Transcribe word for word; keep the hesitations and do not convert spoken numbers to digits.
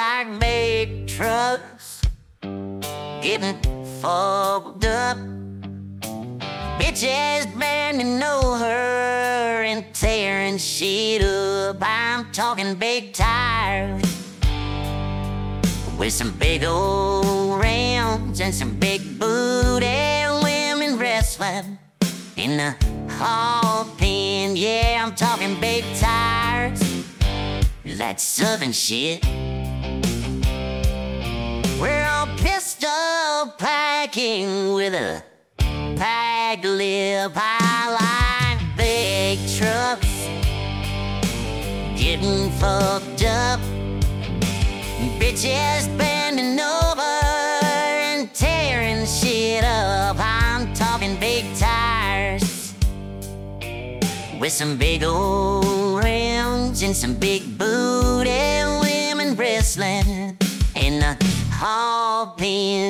like big trucks getting fogged up. Bitches bending over and tearing shit up. I'm talking big tires with some big old rims and some big booty women wrestling in the hall pen. Yeah, I'm talking big tires, that southern shit. We're all pistol packing with a packed lip. I like big trucks getting fucked up. Bitches bending over and tearing shit up. I'm talking big tires with some big old rims and some big booty women wrestling in the hall pen.